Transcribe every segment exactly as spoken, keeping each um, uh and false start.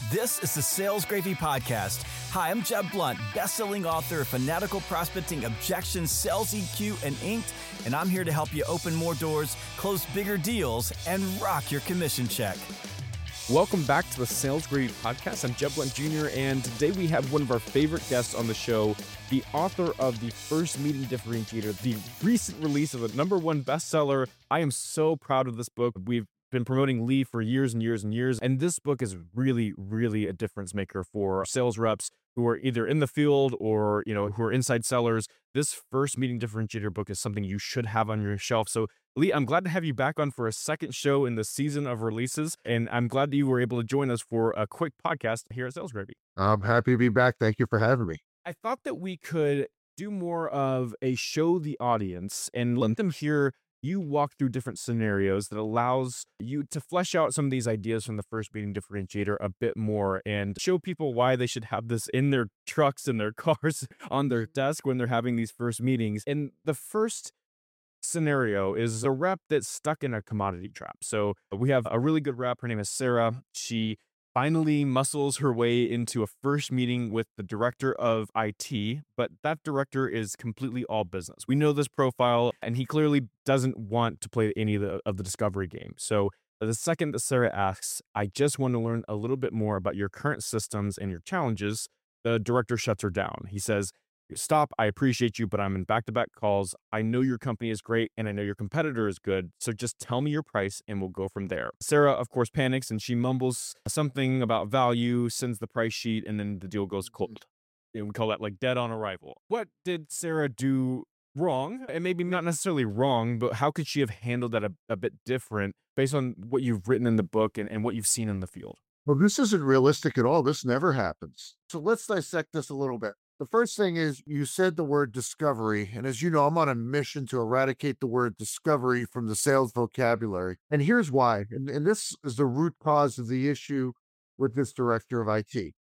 This is the Sales Gravy Podcast. Hi, I'm Jeb Blunt, best-selling author of Fanatical Prospecting, Objections, Sales E Q, and Inked, and I'm here to help you open more doors, close bigger deals, and rock your commission check. Welcome back to the Sales Gravy Podcast. I'm Jeb Blunt Junior, and today we have one of our favorite guests on the show, the author of The First Meeting Differentiator, the recent release of the number one bestseller. I am so proud of this book. We've been promoting Lee for years and years and years, and this book is really, really a difference maker for sales reps who are either in the field or, you know, who are inside sellers. This First Meeting Differentiator book is something you should have on your shelf. So, Lee, I'm glad to have you back on for a second show in the season of releases, and I'm glad that you were able to join us for a quick podcast here at Sales Gravy. I'm happy to be back. Thank you for having me. I thought that we could do more of a show the audience and let them hear you walk through different scenarios that allows you to flesh out some of these ideas from the First Meeting Differentiator a bit more and show people why they should have this in their trucks and their cars on their desk when they're having these first meetings. And the first scenario is a rep that's stuck in a commodity trap. So we have a really good rep. Her name is Sarah. She finally muscles her way into a first meeting with the director of I T, but that director is completely all business. We know this profile, and he clearly doesn't want to play any of the, of the discovery game. So the second that Sarah asks, I just want to learn a little bit more about your current systems and your challenges, the director shuts her down. He says, stop, I appreciate you, but I'm in back-to-back calls. I know your company is great, and I know your competitor is good, so just tell me your price, and we'll go from there. Sarah, of course, panics, and she mumbles something about value, sends the price sheet, and then the deal goes cold. And we call that like dead on arrival. What did Sarah do wrong? And maybe not necessarily wrong, but how could she have handled that a, a bit different based on what you've written in the book and, and what you've seen in the field? Well, this isn't realistic at all. This never happens. So let's dissect this a little bit. The first thing is you said the word discovery. And as you know, I'm on a mission to eradicate the word discovery from the sales vocabulary. And here's why. And, and this is the root cause of the issue with this director of I T.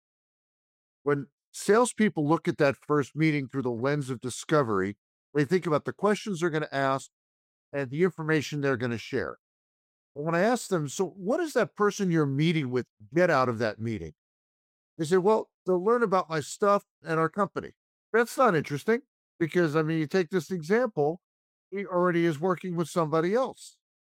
When salespeople look at that first meeting through the lens of discovery, they think about the questions they're going to ask and the information they're going to share. But when I ask them, so what does that person you're meeting with get out of that meeting? They say, well, they'll learn about my stuff and our company. That's not interesting because, I mean, you take this example, he already is working with somebody else.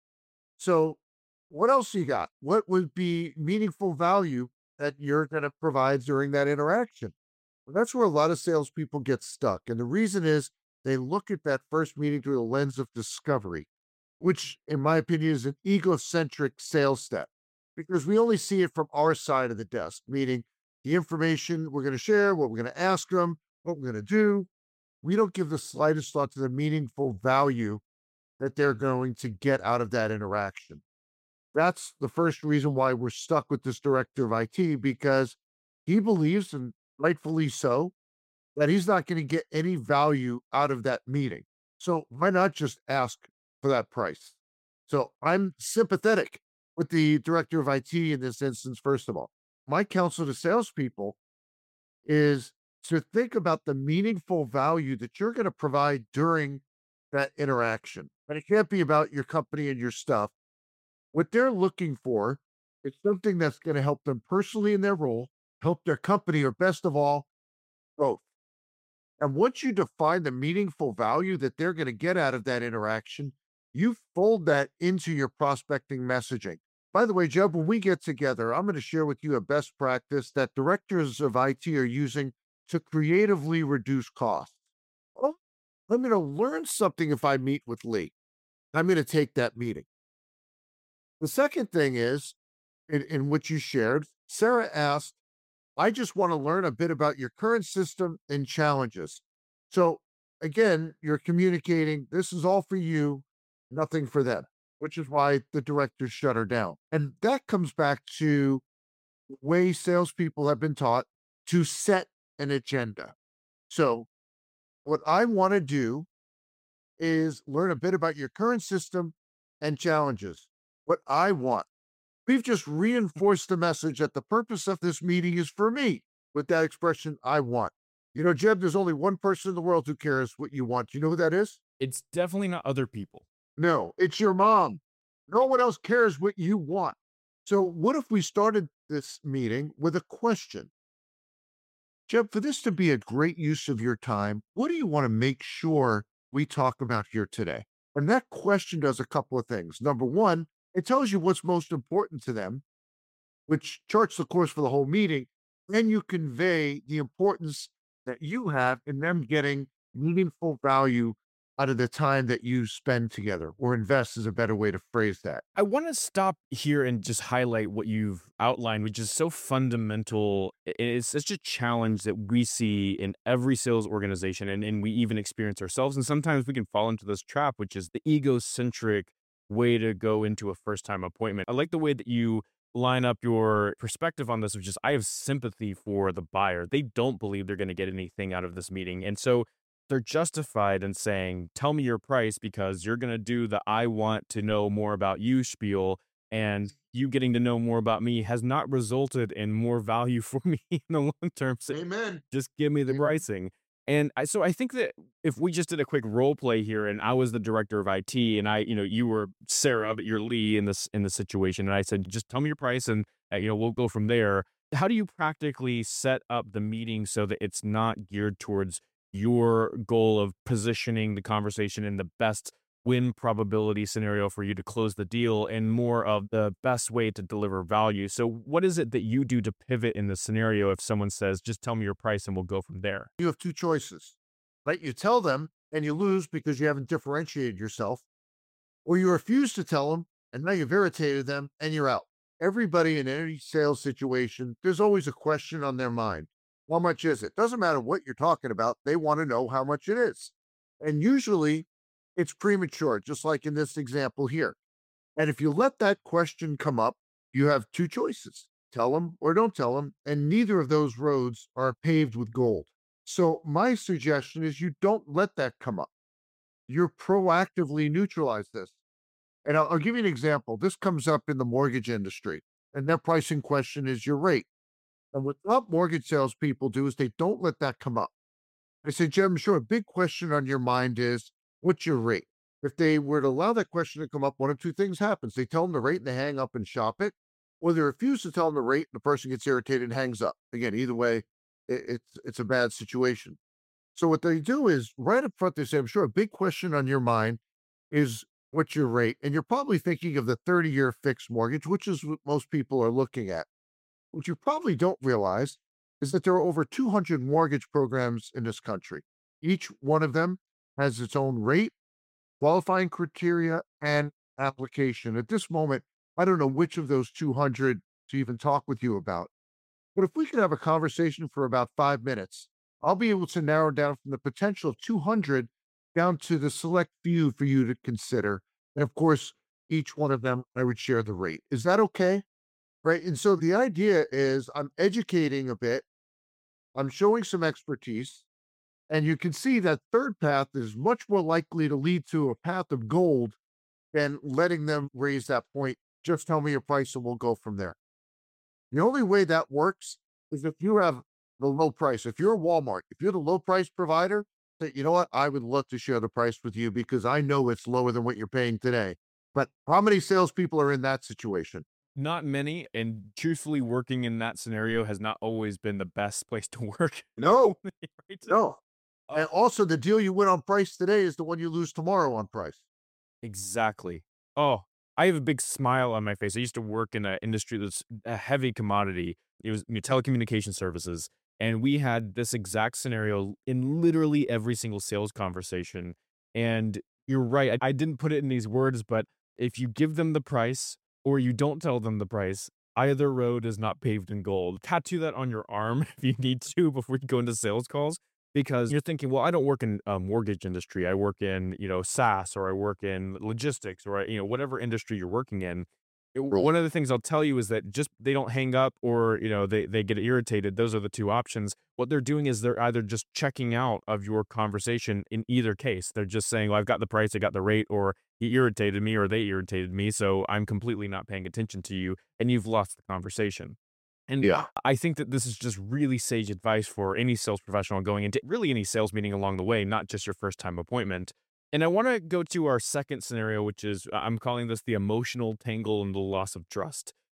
So what else you got? What would be meaningful value that you're going to provide during that interaction? Well, that's where a lot of salespeople get stuck. And the reason is they look at that first meeting through the lens of discovery, which in my opinion is an egocentric sales step because we only see it from our side of the desk, meaning the information we're going to share, what we're going to ask them, what we're going to do. We don't give the slightest thought to the meaningful value that they're going to get out of that interaction. That's the first reason why we're stuck with this director of I T, because he believes, and rightfully so, that he's not going to get any value out of that meeting. So why not just ask for that price? So I'm sympathetic with the director of I T in this instance, first of all. My counsel to salespeople is to think about the meaningful value that you're going to provide during that interaction. And it can't be about your company and your stuff. What they're looking for is something that's going to help them personally in their role, help their company, or best of all, both. And once you define the meaningful value that they're going to get out of that interaction, you fold that into your prospecting messaging. By the way, Jeb, when we get together, I'm going to share with you a best practice that directors of I T are using to creatively reduce costs. Well, I'm going to learn something if I meet with Lee. I'm going to take that meeting. The second thing is, in, in which you shared, Sarah asked, I just want to learn a bit about your current system and challenges. So again, you're communicating, this is all for you, nothing for them, which is why the director shut her down. And that comes back to the way salespeople have been taught to set an agenda. So what I want to do is learn a bit about your current system and challenges. What I want. We've just reinforced the message that the purpose of this meeting is for me with that expression, I want. You know, Jeb, there's only one person in the world who cares what you want. Do you know who that is? It's definitely not other people. No, it's your mom. No one else cares what you want. So, what if we started this meeting with a question? Jeb, for this to be a great use of your time, what do you want to make sure we talk about here today? And that question does a couple of things. Number one, it tells you what's most important to them, which charts the course for the whole meeting. Then you convey the importance that you have in them getting meaningful value out of the time that you spend together, or invest is a better way to phrase that. I want to stop here and just highlight what you've outlined, which is so fundamental. I- It's such a challenge that we see in every sales organization, and, and we even experience ourselves. And sometimes we can fall into this trap, which is the egocentric way to go into a first time appointment. I like the way that you line up your perspective on this, which is I have sympathy for the buyer. They don't believe they're going to get anything out of this meeting. And so they're justified in saying, tell me your price because you're going to do the I want to know more about you spiel. And you getting to know more about me has not resulted in more value for me in the long term. So Amen. just give me the Amen. pricing. And I, so I think that if we just did a quick role play here, and I was the director of I T, and I, you know, you were Sarah, but you're Lee in this in the situation, and I said, just tell me your price, and uh, you know, we'll go from there. How do you practically set up the meeting so that it's not geared towards your goal of positioning the conversation in the best win probability scenario for you to close the deal and more of the best way to deliver value? So what is it that you do to pivot in the scenario if someone says, just tell me your price and we'll go from there? You have two choices, right? You tell them and you lose because you haven't differentiated yourself, or you refuse to tell them and now you've irritated them and you're out. Everybody in any sales situation, there's always a question on their mind. How much is it? Doesn't matter what you're talking about. They want to know how much it is. And usually it's premature, just like in this example here. And if you let that question come up, you have two choices: tell them or don't tell them. And neither of those roads are paved with gold. So my suggestion is you don't let that come up. You proactively neutralize this. And I'll, I'll give you an example. This comes up in the mortgage industry, and their pricing question is your rate. And what top mortgage salespeople do is they don't let that come up. I say, Jim, sure, a big question on your mind is, what's your rate? If they were to allow that question to come up, one of two things happens. They tell them the rate and they hang up and shop it, or they refuse to tell them the rate and the person gets irritated and hangs up. Again, either way, it, it's it's a bad situation. So what they do is right up front, they say, I'm sure a big question on your mind is what's your rate? And you're probably thinking of the thirty-year fixed mortgage, which is what most people are looking at. What you probably don't realize is that there are over two hundred mortgage programs in this country. Each one of them has its own rate, qualifying criteria, and application. At this moment, I don't know which of those two hundred to even talk with you about. But if we could have a conversation for about five minutes, I'll be able to narrow down from the potential of two hundred down to the select few for you to consider. And of course, each one of them, I would share the rate. Is that okay? Right. And so the idea is I'm educating a bit, I'm showing some expertise, and you can see that third path is much more likely to lead to a path of gold than letting them raise that point. Just tell me your price and we'll go from there. The only way that works is if you have the low price. If you're a Walmart, if you're the low price provider, say, you know what, I would love to share the price with you because I know it's lower than what you're paying today. But how many salespeople are in that situation? Not many, and truthfully, working in that scenario has not always been the best place to work. No, Right? no. Oh, And also, the deal you win on price today is the one you lose tomorrow on price. exactly. Oh, I have a big smile on my face. I used to work in an industry that's a heavy commodity. It was, you know, telecommunication services, and we had this exact scenario in literally every single sales conversation. And you're right. I, I didn't put it in these words, but if you give them the price or you don't tell them the price, either road is not paved in gold. Tattoo that on your arm if you need to before you go into sales calls, because you're thinking, well, I don't work in a mortgage industry. I work in, you know, SaaS, or I work in logistics, or, I- you know, whatever industry you're working in. It- Right. one of the things I'll tell you is that just they don't hang up, or, you know, they, they get irritated. Those are the two options. What they're doing is they're either just checking out of your conversation in either case. They're just saying, well, I've got the price, I got the rate, or he irritated me or they irritated me. So I'm completely not paying attention to you, and you've lost the conversation. And Yeah. I think that this is just really sage advice for any sales professional going into really any sales meeting along the way, not just your first time appointment. And I want to go to our second scenario, which is I'm calling this the emotional tangle and the loss of trust.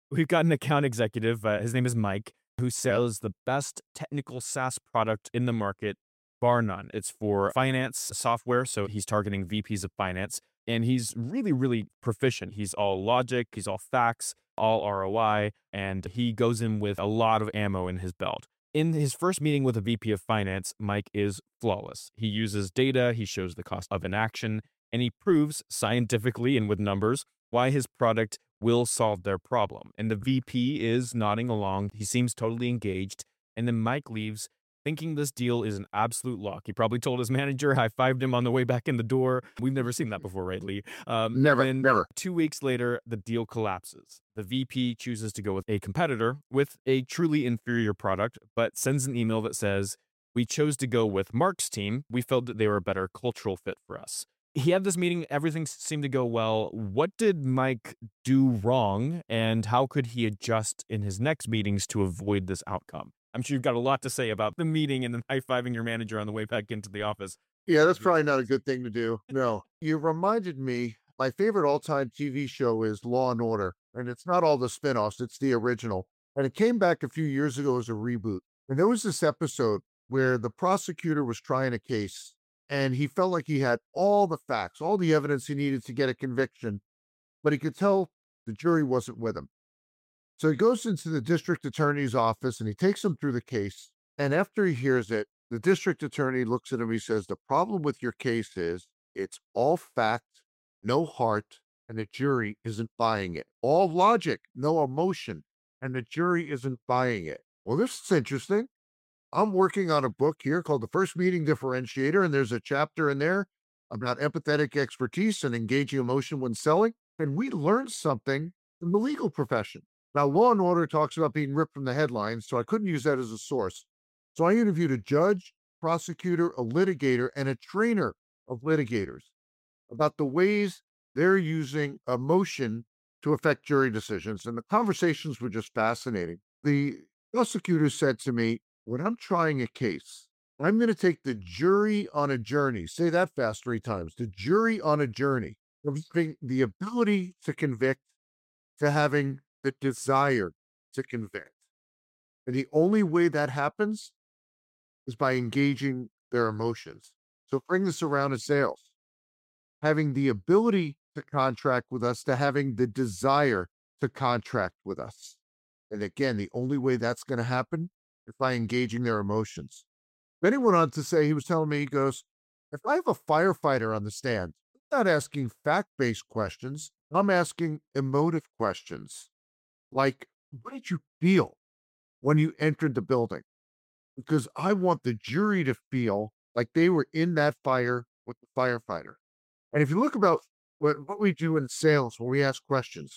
We've got an account executive, uh, his name is Mike, who sells the best technical SaaS product in the market, bar none. It's for finance software, so he's targeting V Ps of finance, and he's really, really proficient. He's all logic, he's all facts, all R O I, and he goes in with a lot of ammo in his belt. In his first meeting with a V P of finance, Mike is flawless. He uses data, he shows the cost of inaction, and he proves scientifically and with numbers why his product will solve their problem. And the V P is nodding along. He seems totally engaged. And then Mike leaves thinking this deal is an absolute lock. He probably told his manager, high-fived him on the way back in the door. We've never seen that before, right, Lee? Um, Never, then never. Two weeks later, the deal collapses. The V P chooses to go with a competitor with a truly inferior product, but sends an email that says, "We chose to go with Mark's team. We felt that they were a better cultural fit for us." He had this meeting. Everything seemed to go well. What did Mike do wrong, and how could he adjust in his next meetings to avoid this outcome? I'm sure you've got a lot to say about the meeting and then high-fiving your manager on the way back into the office. Yeah, that's probably not a good thing to do. No. You reminded me, my favorite all-time T V show is Law and Order, and it's not all the spin-offs, it's the original. And it came back a few years ago as a reboot. And there was this episode where the prosecutor was trying a case, and he felt like he had all the facts, all the evidence he needed to get a conviction, but he could tell the jury wasn't with him. So he goes into the district attorney's office and he takes him through the case. And after he hears it, the district attorney looks at him. He says, "The problem with your case is it's all fact, no heart, and the jury isn't buying it. All logic, no emotion, and the jury isn't buying it." Well, this is interesting. I'm working on a book here called The First Meeting Differentiator, and there's a chapter in there about empathetic expertise and engaging emotion when selling. And we learned something in the legal profession. Now, Law and Order talks about being ripped from the headlines, so I couldn't use that as a source. So I interviewed a judge, prosecutor, a litigator, and a trainer of litigators about the ways they're using emotion to affect jury decisions. And the conversations were just fascinating. The prosecutor said to me, "When I'm trying a case, I'm going to take the jury on a journey." Say that fast three times. The jury on a journey from having the ability to convict to having the desire to convict. And the only way that happens is by engaging their emotions. So bring this around to sales. Having the ability to contract with us, to having the desire to contract with us. And again, the only way that's going to happen is by engaging their emotions. Then he went on to say, he was telling me, he goes, "If I have a firefighter on the stand, I'm not asking fact-based questions. I'm asking emotive questions. Like, what did you feel when you entered the building? Because I want the jury to feel like they were in that fire with the firefighter." And if you look about what, what we do in sales when we ask questions,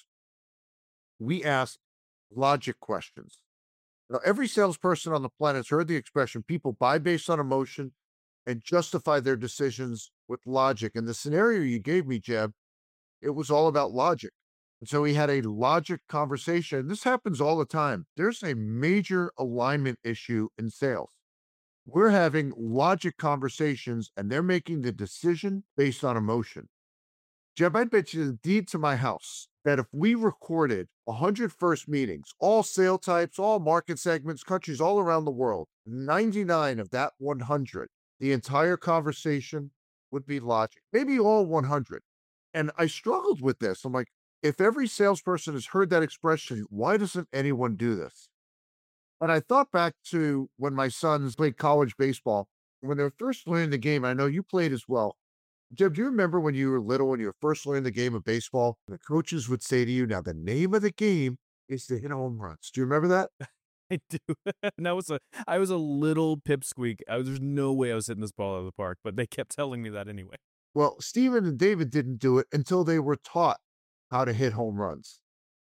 we ask logic questions. Now, every salesperson on the planet has heard the expression, people buy based on emotion and justify their decisions with logic. And the scenario you gave me, Jeb, it was all about logic. And so we had a logic conversation. This happens all the time. There's a major alignment issue in sales. We're having logic conversations and they're making the decision based on emotion. Jeb, I'd bet you the deed to my house that if we recorded one hundred first meetings, all sale types, all market segments, countries all around the world, ninety-nine of that one hundred, the entire conversation would be logic, maybe all one hundred. And I struggled with this. I'm like, if every salesperson has heard that expression, why doesn't anyone do this? And I thought back to when my sons played college baseball, when they were first learning the game. I know you played as well. Jeb, do you remember when you were little, when you were first learning the game of baseball, the coaches would say to you, "Now the name of the game is to hit home runs." Do you remember that? I do. And I was a, I was a little pipsqueak. I was, there's no way I was hitting this ball out of the park, but they kept telling me that anyway. Well, Stephen and David didn't do it until they were taught how to hit home runs.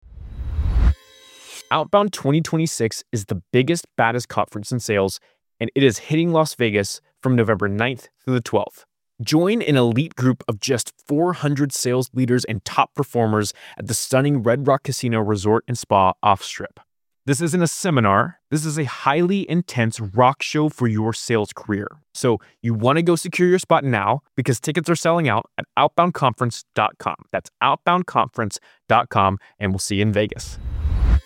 Outbound twenty twenty-six is the biggest, baddest conference in sales, and it is hitting Las Vegas from November ninth through the twelfth. Join an elite group of just four hundred sales leaders and top performers at the stunning Red Rock Casino Resort and Spa off-strip. This isn't a seminar. This is a highly intense rock show for your sales career. So you want to go secure your spot now because tickets are selling out at outbound conference dot com. That's outbound conference dot com, and we'll see you in Vegas.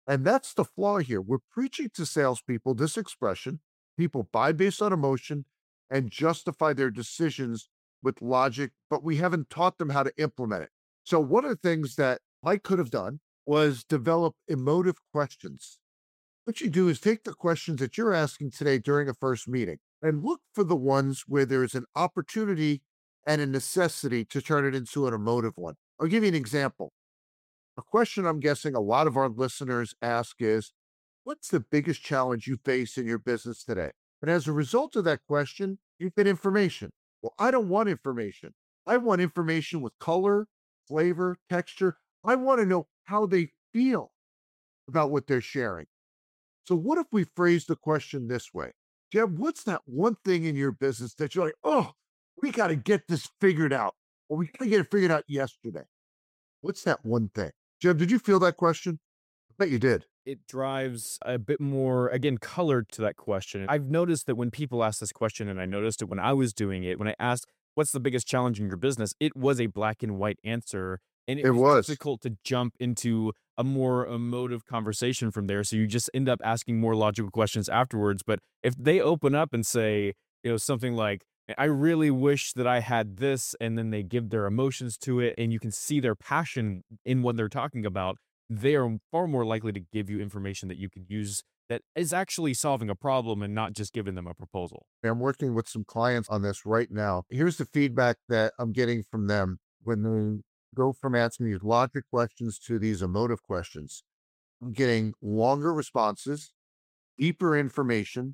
And that's the flaw here. We're preaching to salespeople this expression. People buy based on emotion and justify their decisions with logic, but we haven't taught them how to implement it. So, one of the things that I could have done was develop emotive questions. What you do is take the questions that you're asking today during a first meeting and look for the ones where there is an opportunity and a necessity to turn it into an emotive one. I'll give you an example. A question I'm guessing a lot of our listeners ask is, what's the biggest challenge you face in your business today? And as a result of that question, you get information. Well, I don't want information. I want information with color, flavor, texture. I want to know how they feel about what they're sharing. So, what if we phrase the question this way? Jeb, what's that one thing in your business that you're like, oh, we got to get this figured out, or we got to get it figured out yesterday? What's that one thing? Jeb, did you feel that question? I bet you did. It drives a bit more, again, color to that question. I've noticed that when people ask this question, and I noticed it when I was doing it, when I asked, what's the biggest challenge in your business? It was a black and white answer. And it, It was, was. difficult to jump into a more emotive conversation from there. So you just end up asking more logical questions afterwards. But if they open up and say, you know, something like, I really wish that I had this, and then they give their emotions to it, and you can see their passion in what they're talking about, they are far more likely to give you information that you can use that is actually solving a problem and not just giving them a proposal. I'm working with some clients on this right now. Here's the feedback that I'm getting from them when they go from asking these logic questions to these emotive questions. I'm getting longer responses, deeper information,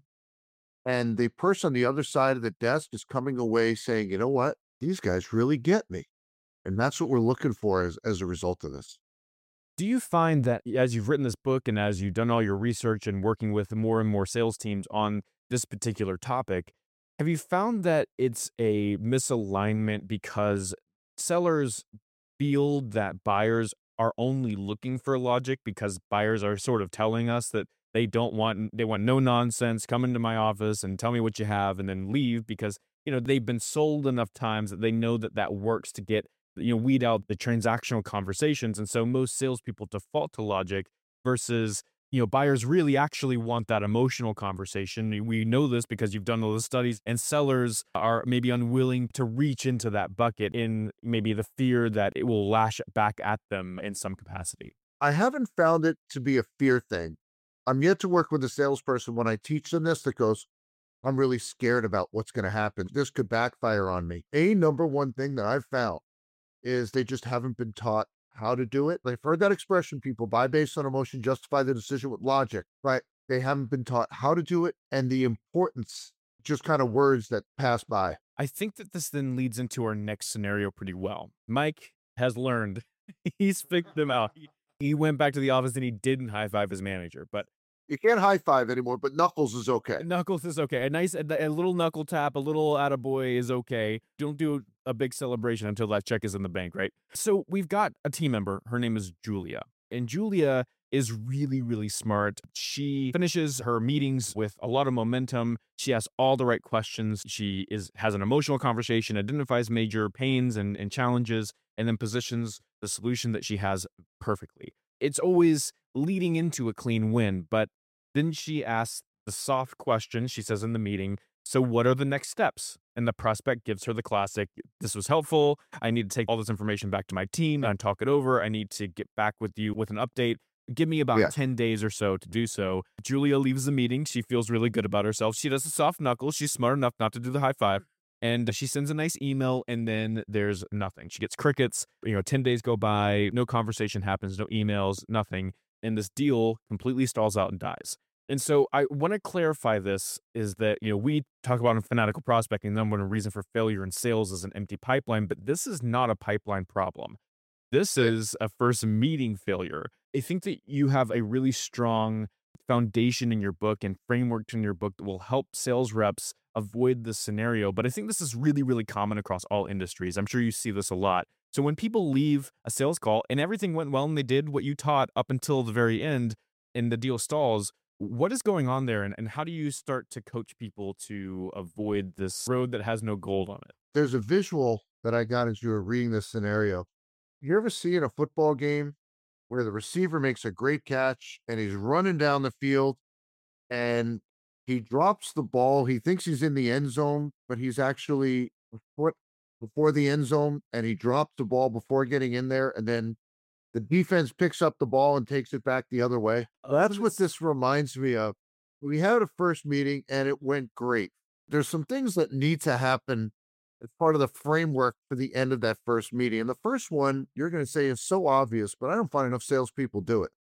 and the person on the other side of the desk is coming away saying, you know what? These guys really get me. And that's what we're looking for as, as a result of this. Do you find that as you've written this book and as you've done all your research and working with more and more sales teams on this particular topic, have you found that it's a misalignment because sellers feel that buyers are only looking for logic because buyers are sort of telling us that they don't want, they want no nonsense, come into my office and tell me what you have and then leave because, you know, they've been sold enough times that they know that that works to get, you know, weed out the transactional conversations. And so most salespeople default to logic versus, you know, buyers really actually want that emotional conversation. We know this because you've done all the studies, and sellers are maybe unwilling to reach into that bucket in maybe the fear that it will lash back at them in some capacity. I haven't found it to be a fear thing. I'm yet to work with a salesperson when I teach them this that goes, I'm really scared about what's going to happen. This could backfire on me. A number one thing that I've found is they just haven't been taught how to do it. They've heard that expression, people buy based on emotion, justify the decision with logic, right? They haven't been taught how to do it and the importance, just kind of words that pass by. I think that this then leads into our next scenario pretty well. Mike has learned. He's figured them out. He went back to the office and he didn't high five his manager, but You can't high five anymore, but knuckles is okay. Knuckles is okay. A nice, a, a little knuckle tap, a little attaboy is okay. Don't do a big celebration until that check is in the bank, right? So we've got a team member. Her name is Julia. And Julia is really, really smart. She finishes her meetings with a lot of momentum. She asks all the right questions. She is has an emotional conversation, identifies major pains and, and challenges, and then positions the solution that she has perfectly. It's always leading into a clean win, but then she asks the soft question. She says in the meeting, so what are the next steps? And the prospect gives her the classic, this was helpful. I need to take all this information back to my team and talk it over. I need to get back with you with an update. Give me about Yeah. ten days or so to do so. Julia leaves the meeting. She feels really good about herself. She does a soft knuckle. She's smart enough not to do the high five. And she sends a nice email, and then there's nothing. She gets crickets. You know, ten days go by, no conversation happens, no emails, nothing. And this deal completely stalls out and dies. And so I want to clarify this is that, you know, we talk about in fanatical prospecting, number one reason for failure in sales is an empty pipeline, but this is not a pipeline problem. This is a first meeting failure. I think that you have a really strong foundation in your book and framework in your book that will help sales reps avoid this scenario. But I think this is really, really common across all industries. I'm sure you see this a lot. So when people leave a sales call and everything went well and they did what you taught up until the very end and the deal stalls, what is going on there? And, and how do you start to coach people to avoid this road that has no gold on it? There's a visual that I got as you were reading this scenario. You ever see in a football game where the receiver makes a great catch and he's running down the field and he drops the ball. He thinks he's in the end zone, but he's actually a foot before the end zone, and he drops the ball before getting in there, and then the defense picks up the ball and takes it back the other way. That's what this reminds me of. We had a first meeting and it went great. There's some things that need to happen as part of the framework for the end of that first meeting. And the first one you're going to say is so obvious, but I don't find enough salespeople do it.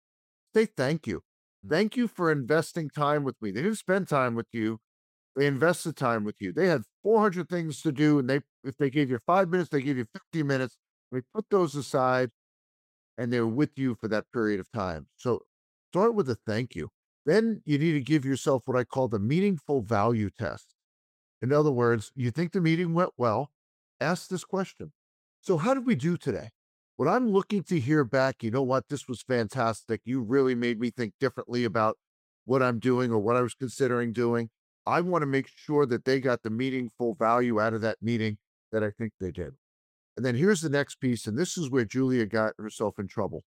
Say thank you. Thank you for investing time with me. They didn't spend time with you. They invested time with you. They had four hundred things to do. And they, if they gave you five minutes, they gave you fifty minutes. We put those aside and they're with you for that period of time. So start with a thank you. Then you need to give yourself what I call the meaningful value test. In other words, you think the meeting went well, ask this question. So how did we do today? What I'm looking to hear back, you know what, this was fantastic. You really made me think differently about what I'm doing or what I was considering doing. I want to make sure that they got the meaningful value out of that meeting that I think they did. And then here's the next piece, and this is where Julia got herself in trouble.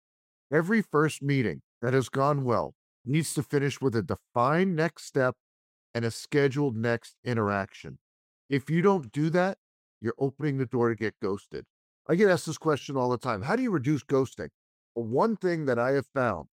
Every first meeting that has gone well needs to finish with a defined next step and a scheduled next interaction. If you don't do that, you're opening the door to get ghosted. I get asked this question all the time. How do you reduce ghosting? Well, one thing that I have found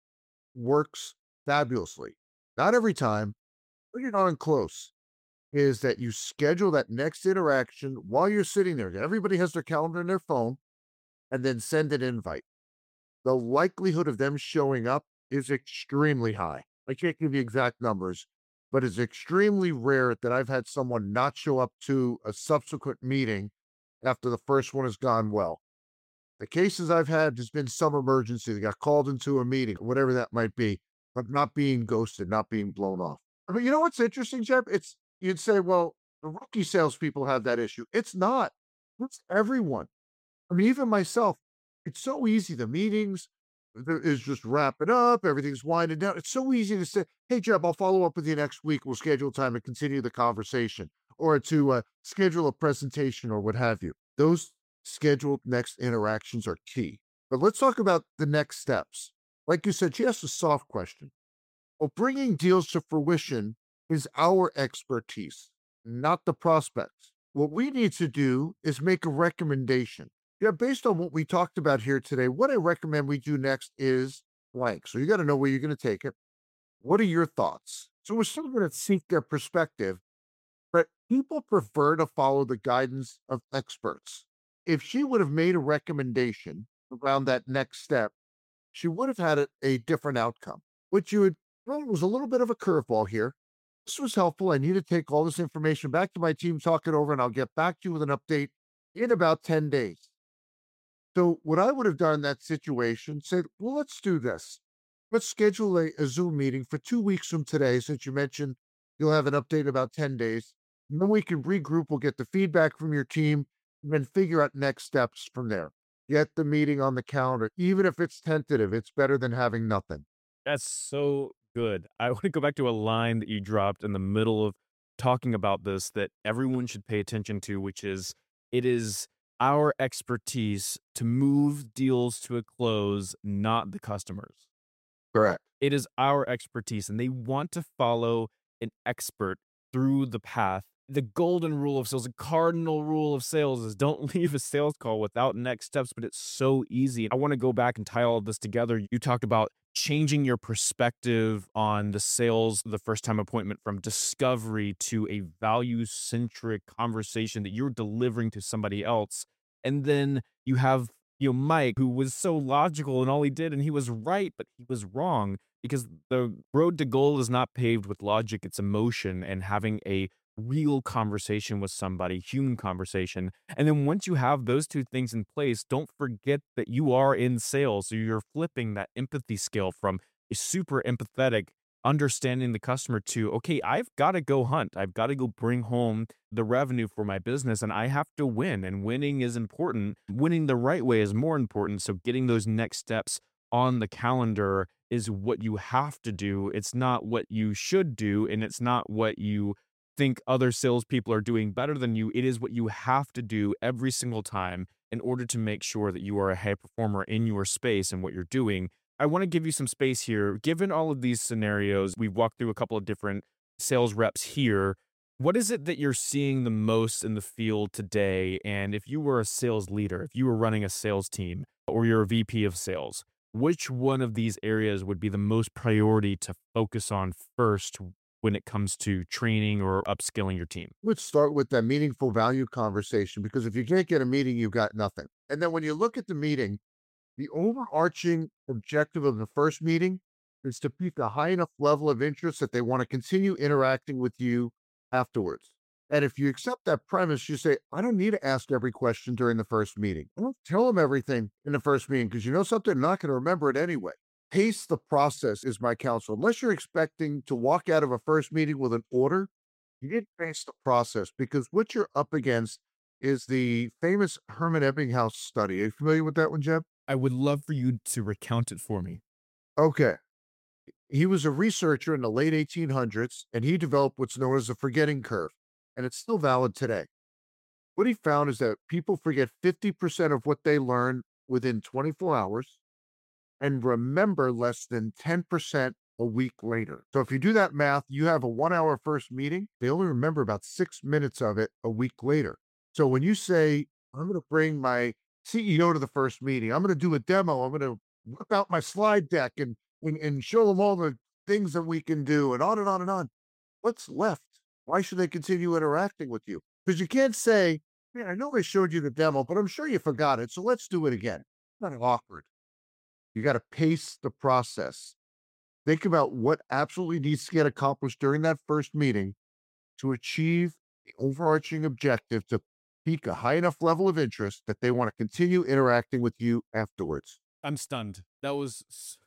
works fabulously, not every time, but you're darn close, is that you schedule that next interaction while you're sitting there. Everybody has their calendar in their phone, and then send an invite. The likelihood of them showing up is extremely high. I can't give you exact numbers, but it's extremely rare that I've had someone not show up to a subsequent meeting after the first one has gone well. The cases I've had, there's been some emergency. They got called into a meeting, whatever that might be, but not being ghosted, not being blown off. But you know what's interesting, Jeb? It's, you'd say, well, the rookie salespeople have that issue. It's not. It's everyone. I mean, even myself, it's so easy. The meetings is just wrapping up. Everything's winding down. It's so easy to say, hey, Jeb, I'll follow up with you next week. We'll schedule time to continue the conversation or to uh, schedule a presentation or what have you. Those scheduled next interactions are key. But let's talk about the next steps. Like you said, she asked a soft question. Well, bringing deals to fruition is our expertise, not the prospects. What we need to do is make a recommendation. Yeah, based on what we talked about here today, what I recommend we do next is blank. So you got to know where you're going to take it. What are your thoughts? So we're still going to seek their perspective, but people prefer to follow the guidance of experts. If she would have made a recommendation around that next step, she would have had a, a different outcome. What you would, well, it was a little bit of a curveball here. This was helpful. I need to take all this information back to my team, talk it over, and I'll get back to you with an update in about ten days. So what I would have done in that situation, said, well, let's do this. Let's schedule a, a Zoom meeting for two weeks from today, since you mentioned you'll have an update in about ten days. And then we can regroup. We'll get the feedback from your team and then figure out next steps from there. Get the meeting on the calendar. Even if it's tentative, it's better than having nothing. That's so good. I want to go back to a line that you dropped in the middle of talking about this that everyone should pay attention to, which is it is our expertise to move deals to a close, not the customers. Correct. It is our expertise, and they want to follow an expert through the path. The golden rule of sales, the cardinal rule of sales is don't leave a sales call without next steps, but it's so easy. I want to go back and tie all of this together. You talked about changing your perspective on the sales, the first time appointment, from discovery to a value-centric conversation that you're delivering to somebody else. And then you have, you know, Mike, who was so logical in all he did, and he was right, but he was wrong, because the road to goal is not paved with logic, it's emotion and having a real conversation with somebody, human conversation. And then once you have those two things in place, don't forget that you are in sales. So you're flipping that empathy scale from a super empathetic, understanding the customer to, okay, I've got to go hunt. I've got to go bring home the revenue for my business, and I have to win. And winning is important. Winning the right way is more important. So getting those next steps on the calendar is what you have to do. It's not what you should do, and it's not what you think other salespeople are doing better than you. It is what you have to do every single time in order to make sure that you are a high performer in your space and what you're doing. I want to give you some space here. Given all of these scenarios, we've walked through a couple of different sales reps here. What is it that you're seeing the most in the field today? And if you were a sales leader, if you were running a sales team, or you're a V P of sales, which one of these areas would be the most priority to focus on first when it comes to training or upskilling your team? Let's start with that meaningful value conversation, because if you can't get a meeting, you've got nothing. And then when you look at the meeting, the overarching objective of the first meeting is to pique a high enough level of interest that they want to continue interacting with you afterwards. And if you accept that premise, you say, I don't need to ask every question during the first meeting. I don't tell them everything in the first meeting, because you know something, they're not going to remember it anyway. Pace the process is my counsel. Unless you're expecting to walk out of a first meeting with an order, you need to pace the process, because what you're up against is the famous Herman Ebbinghaus study. Are you familiar with that one, Jeb? I would love for you to recount it for me. Okay. He was a researcher in the late eighteen hundreds, and he developed what's known as the forgetting curve, and it's still valid today. What he found is that people forget fifty percent of what they learn within twenty-four hours and remember less than ten percent a week later. So if you do that math, you have a one hour first meeting, they only remember about six minutes of it a week later. So when you say, I'm going to bring my C E O to the first meeting, I'm going to do a demo, I'm going to whip out my slide deck and, and, and show them all the things that we can do, and on and on and on. What's left? Why should they continue interacting with you? Because you can't say, man, I know I showed you the demo, but I'm sure you forgot it, so let's do it again. It's not awkward. You got to pace the process. Think about what absolutely needs to get accomplished during that first meeting to achieve the overarching objective to pique a high enough level of interest that they want to continue interacting with you afterwards. I'm stunned. That was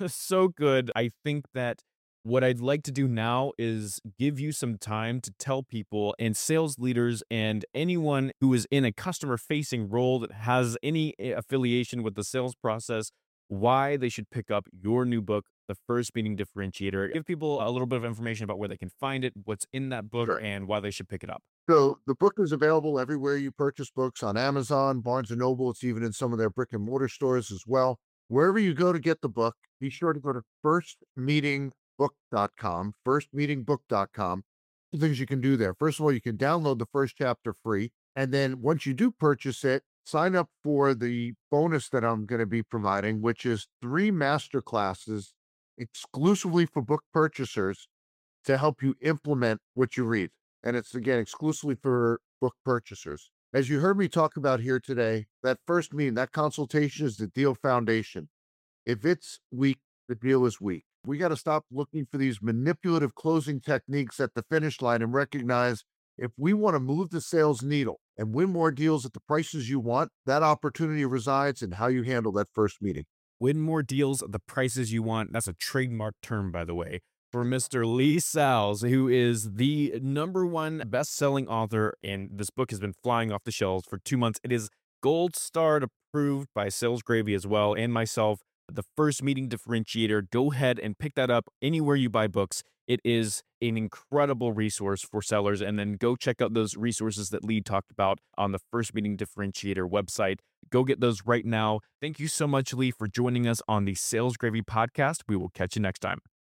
so good. I think that what I'd like to do now is give you some time to tell people and sales leaders and anyone who is in a customer-facing role that has any affiliation with the sales process why they should pick up your new book, The First Meeting Differentiator. Give people a little bit of information about where they can find it, what's in that book, Sure. and why they should pick it up. So the book is available everywhere you purchase books, on Amazon, Barnes and Noble. It's even in some of their brick and mortar stores as well. Wherever you go to get the book, be sure to go to first meeting book dot com, first meeting book dot com. Two things you can do there. First of all, you can download the first chapter free. And then once you do purchase it, sign up for the bonus that I'm going to be providing, which is three master classes exclusively for book purchasers to help you implement what you read. And it's, again, exclusively for book purchasers. As you heard me talk about here today, that first meeting, that consultation is the deal foundation. If it's weak, the deal is weak. We got to stop looking for these manipulative closing techniques at the finish line and recognize if we want to move the sales needle and win more deals at the prices you want, that opportunity resides in how you handle that first meeting. Win more deals at the prices you want. That's a trademark term, by the way, for Mister Lee Salz, who is the number one best-selling author, and this book has been flying off the shelves for two months. It is Gold Star approved by Sales Gravy as well, and myself. The First Meeting Differentiator. Go ahead and pick that up anywhere you buy books. It is an incredible resource for sellers. And then go check out those resources that Lee talked about on the First Meeting Differentiator website. Go get those right now. Thank you so much, Lee, for joining us on the Sales Gravy podcast. We will catch you next time.